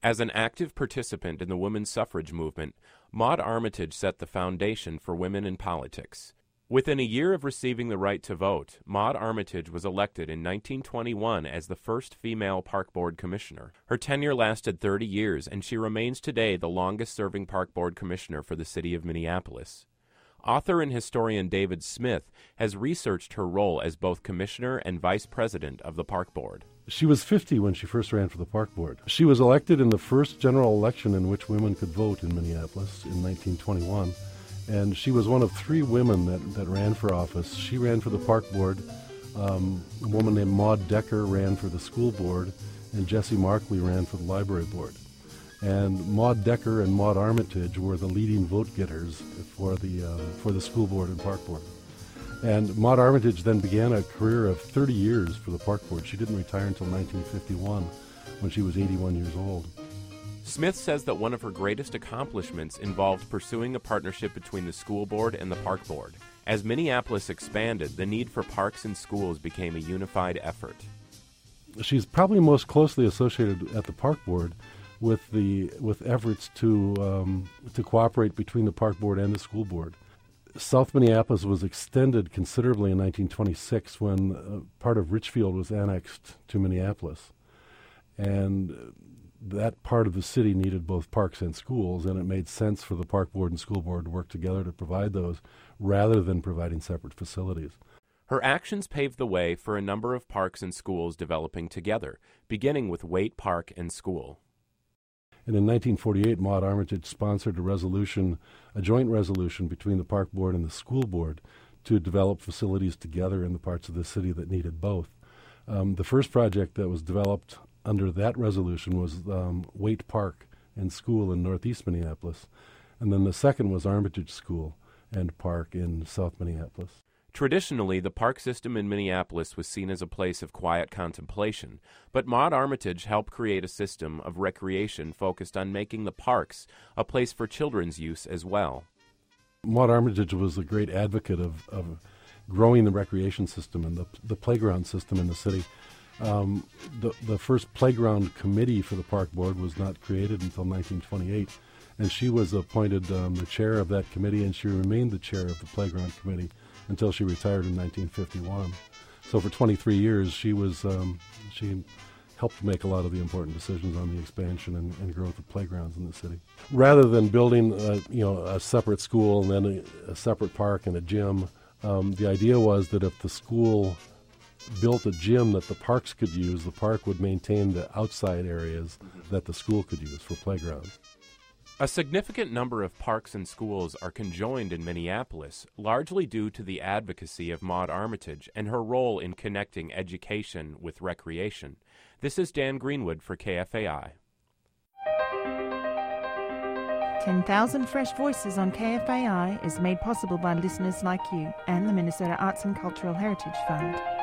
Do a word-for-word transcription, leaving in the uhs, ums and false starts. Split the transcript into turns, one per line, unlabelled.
As an active participant in the women's suffrage movement, Maude Armitage set the foundation for women in politics. Within a year of receiving the right to vote, Maude Armitage was elected in nineteen twenty-one as the first female park board commissioner. Her tenure lasted thirty years, and she remains today the longest-serving park board commissioner for the city of Minneapolis. Author and historian David Smith has researched her role as both commissioner and vice president of the park board.
She was fifty when she first ran for the park board. She was elected in the first general election in which women could vote in Minneapolis in nineteen twenty-one. And she was one of three women that, that ran for office. She ran for the park board. Um, a woman named Maud Decker ran for the school board, and Jessie Markley ran for the library board. And Maud Decker and Maude Armitage were the leading vote getters for the uh, for the school board and park board. And Maude Armitage then began a career of thirty years for the park board. She didn't retire until nineteen fifty-one, when she was eighty-one years old.
Smith says that one of her greatest accomplishments involved pursuing a partnership between the school board and the park board. As Minneapolis expanded, the need for parks and schools became a unified effort.
She's probably most closely associated at the park board with the with efforts to um, to cooperate between the park board and the school board. South Minneapolis was extended considerably in nineteen twenty-six when uh, part of Richfield was annexed to Minneapolis, and that part of the city needed both parks and schools, and it made sense for the park board and school board to work together to provide those rather than providing separate facilities.
Her actions paved the way for a number of parks and schools developing together, beginning with Waite Park and School.
And in nineteen forty-eight, Maude Armitage sponsored a resolution, a joint resolution between the park board and the school board to develop facilities together in the parts of the city that needed both. Um, the first project that was developed under that resolution was um, Waite Park and School in northeast Minneapolis. And then the second was Armitage School and Park in south Minneapolis.
Traditionally, the park system in Minneapolis was seen as a place of quiet contemplation, but Maude Armitage helped create a system of recreation focused on making the parks a place for children's use as well.
Maude Armitage was a great advocate of, of growing the recreation system and the, the playground system in the city. Um, the, the first playground committee for the park board was not created until nineteen twenty-eight, and she was appointed um, the chair of that committee, and she remained the chair of the playground committee until she retired in nineteen fifty-one. So for twenty-three years, she was um, she helped make a lot of the important decisions on the expansion and, and growth of playgrounds in the city. Rather than building a, you know, a separate school and then a, a separate park and a gym, um, the idea was that if the school built a gym that the parks could use, the park would maintain the outside areas that the school could use for playgrounds.
A significant number of parks and schools are conjoined in Minneapolis, largely due to the advocacy of Maude Armitage and her role in connecting education with recreation. This is Dan Greenwood for K F A I.
ten thousand Fresh Voices on K F A I is made possible by listeners like you and the Minnesota Arts and Cultural Heritage Fund.